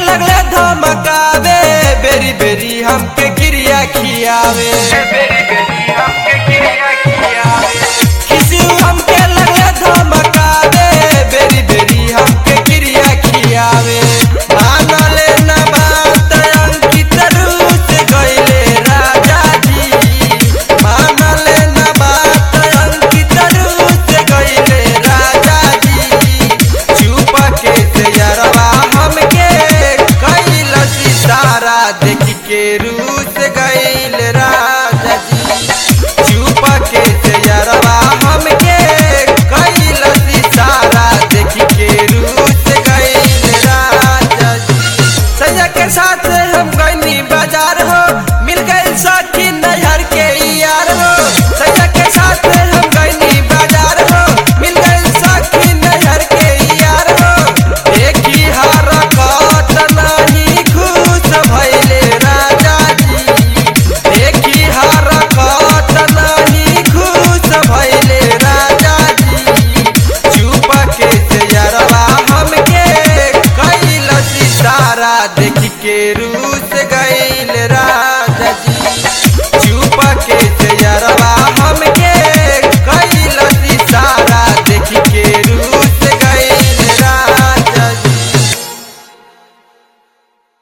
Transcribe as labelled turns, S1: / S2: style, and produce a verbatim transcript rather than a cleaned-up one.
S1: लगले धमकावे, बेरी बेरी हमके क्रिया खियावे, बेरी बेरी हमके क्रिया खियावे। किसी हमके लगले धमकावे, बेरी बेरी हमके क्रिया खियावे। मानले न बात अंकित रूस गइले राजा जी, मानले न बात अंकित रूस गइले राजा जी। चुप के से यारवा हमके कैलस इशारा, देख के रूस गइल राजा जी। चुप के से यारवा हमके कैलस इशारा, देख के रूस गइल राजा जी। सैया के साथ हम गइनी बाजार हो, मिल गइल सखी नैहर के यार हो। सैया के साथ हम गइनी बाजार हो, मिल गइल सखी नैहर के यार हो। देखी हरकत नहीं खुश भइले राजा जी, देखी हरकत नहीं खुश भइले राजा जी। चुप के से यारवा हमके कैलस इशारा,